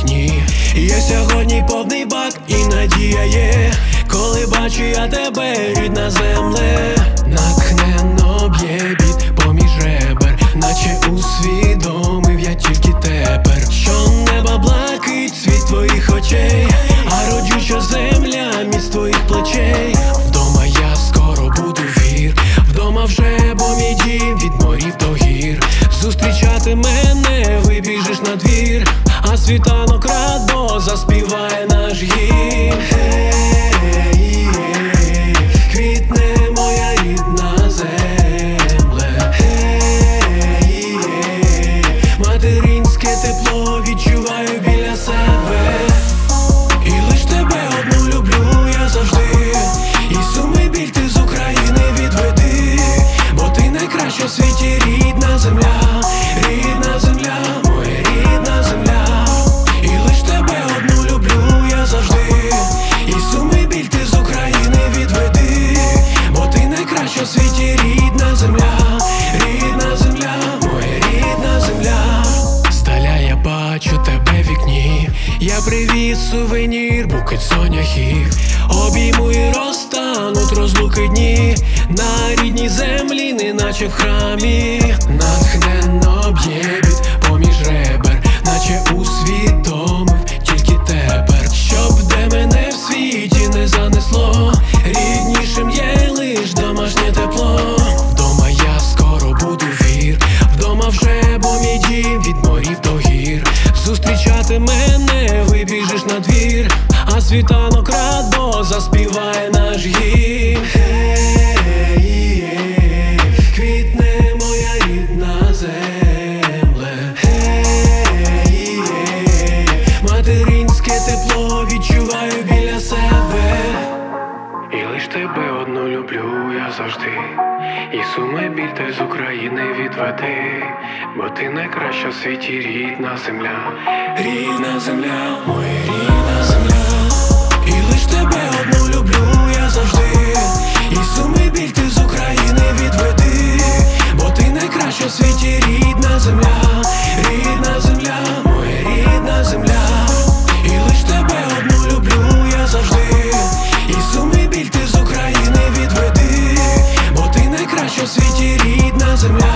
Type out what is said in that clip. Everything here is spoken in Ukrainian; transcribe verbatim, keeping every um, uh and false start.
вікні. Я сьогодні повний бак і надія є, коли бачу я тебе, рідна земле. Натхненно б'є біт поміж ребер, наче усвідомив я тільки тепер, що неба блакить світ твоїх очей, а родюча земля міст твоїх плечей. Вдома я скоро буду вір, вдома вже, бо мій дім від морів до гір. Зустрічати мене вибіжиш на двір, а світанок радо заспіває наш гімн. Гей, гей, квітне моя рідна земле. Гей, гей, материнське тепло відчуваю біля себе. І лиш тебе одну люблю я завжди, і суми біль ти з України відведи, бо ти найкраща в світі рідна земля. Рідна земля, моя рідна земля. І лиш тебе одну люблю я завжди, і суми біль ти з України відведи, бо ти найкраща в світі рідна земля. Рідна земля, моя рідна земля. Здаля я бачу тебе в вікні, я привіз сувенір, букет соняхів. Обійму і розтануть розлуки дні, на рідній землі, неначе в храмі. Натхненно б'є біт поміж ребер, наче усвідомив тільки тепер, щоб де мене в світі не занесло, ріднішим є лиш домашнє тепло. Вдома я скоро буду вір, вдома вже, бо мій дім від морів до гір. Зустрічати мене вибіжиш на двір, а світанок радо заспіває наш гімн. Гей, гей, квітне моя рідна земле. Гей, гей, материнське тепло відчуваю біля себе. І лиш тебе одну люблю я завжди, і суми біль ти з України відведи, бо ти найкраща в світі рідна земля. Рідна земля, моя рідна земля. І лиш тебе одну люблю я завжди, і суми біль ти з України відведи, бо ти найкраща в світі рідна земля. Рідна земля, моя рідна земля. І лиш тебе одну люблю я завжди, і суми біль ти з України відведи, бо ти найкраща в світі рідна земля.